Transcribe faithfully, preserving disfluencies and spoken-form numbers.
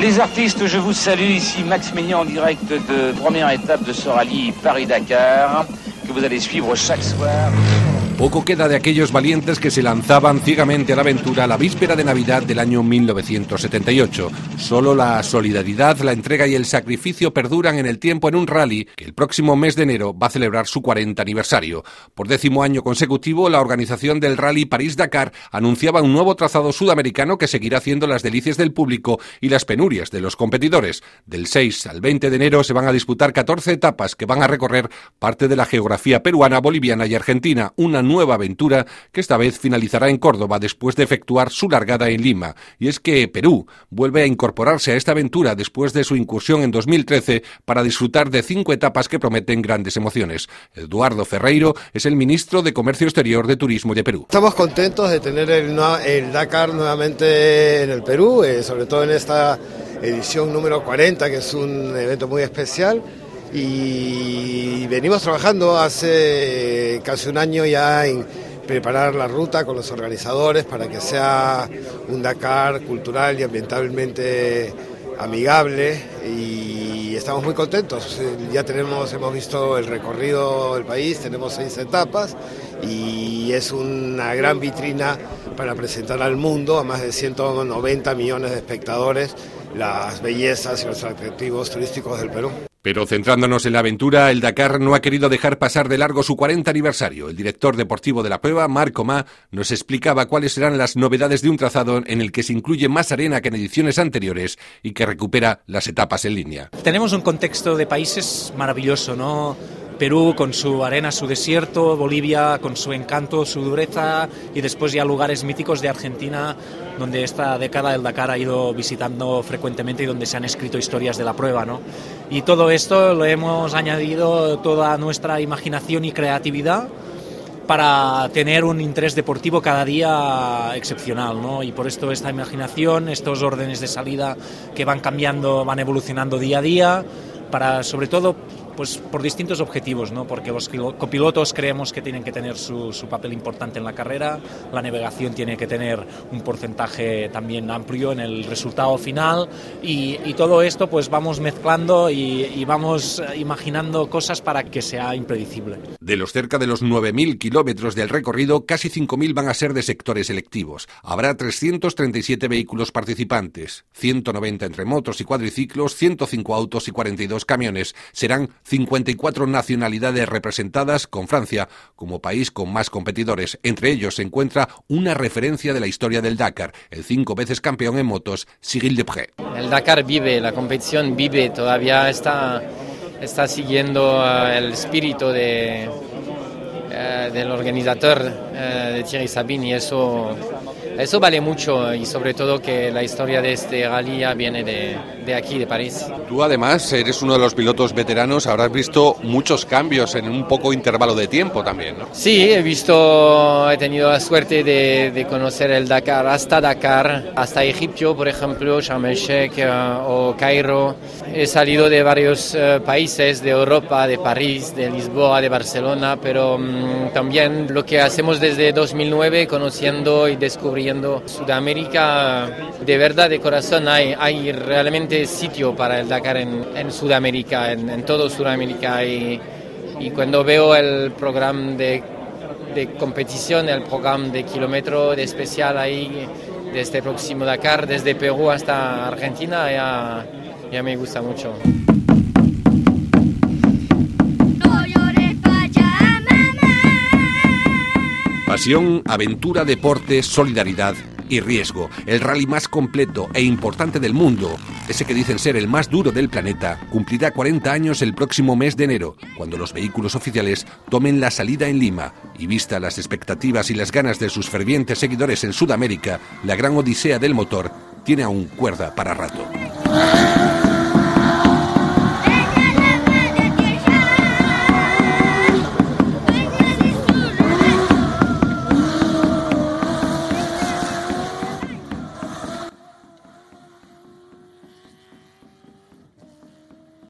Les artistes, je vous salue, ici Max Meignan en direct de première étape de ce rallye Paris-Dakar, que vous allez suivre chaque soir. Poco queda de aquellos valientes que se lanzaban ciegamente a la aventura la víspera de Navidad del año mil novecientos setenta y ocho. Solo la solidaridad, la entrega y el sacrificio perduran en el tiempo en un rally que el próximo mes de enero va a celebrar su cuarenta aniversario. Por décimo año consecutivo, la organización del Rally París-Dakar anunciaba un nuevo trazado sudamericano que seguirá haciendo las delicias del público y las penurias de los competidores. Del seis al veinte de enero se van a disputar catorce etapas que van a recorrer parte de la geografía peruana, boliviana y argentina. Una nueva aventura que esta vez finalizará en Córdoba después de efectuar su largada en Lima. Y es que Perú vuelve a incorporarse a esta aventura después de su incursión en dos mil trece para disfrutar de cinco etapas que prometen grandes emociones. Eduardo Ferreiro es el ministro de Comercio Exterior, de Turismo de Perú. Estamos contentos de tener el, el Dakar nuevamente en el Perú, eh, sobre todo en esta edición número cuarenta, que es un evento muy especial. Y venimos trabajando hace casi un año ya en preparar la ruta con los organizadores para que sea un Dakar cultural y ambientalmente amigable, y estamos muy contentos. Ya tenemos, hemos visto el recorrido del país, tenemos seis etapas y es una gran vitrina para presentar al mundo, a más de ciento noventa millones de espectadores, las bellezas y los atractivos turísticos del Perú. Pero centrándonos en la aventura, el Dakar no ha querido dejar pasar de largo su cuarenta aniversario. El director deportivo de la prueba, Marc Comà, nos explicaba cuáles serán las novedades de un trazado en el que se incluye más arena que en ediciones anteriores y que recupera las etapas en línea. Tenemos un contexto de países maravilloso, ¿no? Perú con su arena, su desierto, Bolivia con su encanto, su dureza, y después ya lugares míticos de Argentina, donde esta década el Dakar ha ido visitando frecuentemente y donde se han escrito historias de la prueba, ¿no? Y todo esto lo hemos añadido toda nuestra imaginación y creatividad para tener un interés deportivo cada día excepcional, ¿no? Y por esto esta imaginación, estos órdenes de salida que van cambiando, van evolucionando día a día, para sobre todo pues por distintos objetivos, ¿no? Porque los copilotos creemos que tienen que tener su, su papel importante en la carrera, la navegación tiene que tener un porcentaje también amplio en el resultado final, y, y todo esto pues vamos mezclando y, y vamos imaginando cosas para que sea impredecible. De los cerca de los nueve mil kilómetros del recorrido, casi cinco mil van a ser de sectores selectivos. Habrá trescientos treinta y siete vehículos participantes, ciento noventa entre motos y cuadriciclos, ciento cinco autos y cuarenta y dos camiones. Serán cincuenta y cuatro nacionalidades representadas, con Francia como país con más competidores. Entre ellos se encuentra una referencia de la historia del Dakar, el cinco veces campeón en motos, Cyril Depré. El Dakar vive, la competición vive, todavía está, está siguiendo uh, el espíritu de, uh, del organizador uh, de Thierry Sabine, y eso, eso vale mucho, y sobre todo que la historia de este rally ya viene de, de aquí, de París. Tú además eres uno de los pilotos veteranos, habrás visto muchos cambios en un poco intervalo de tiempo también, ¿no? Sí, he visto, he tenido la suerte de, de conocer el Dakar, hasta Dakar, hasta Egipto, por ejemplo, Sharm el Sheikh uh, o Cairo. He salido de varios uh, países de Europa, de París, de Lisboa, de Barcelona, pero um, también lo que hacemos desde dos mil nueve, conociendo y descubriendo Sudamérica, de verdad, de corazón, hay, hay realmente sitio para el Dakar en, en Sudamérica, en, en todo Sudamérica, y, y cuando veo el programa de, de competición, el programa de kilómetro de especial ahí, de este próximo Dakar, desde Perú hasta Argentina, ya, ya me gusta mucho. Pasión, aventura, deporte, solidaridad y riesgo. El rally más completo e importante del mundo, ese que dicen ser el más duro del planeta, cumplirá cuarenta años el próximo mes de enero, cuando los vehículos oficiales tomen la salida en Lima. Y vista las expectativas y las ganas de sus fervientes seguidores en Sudamérica, la gran odisea del motor tiene aún cuerda para rato.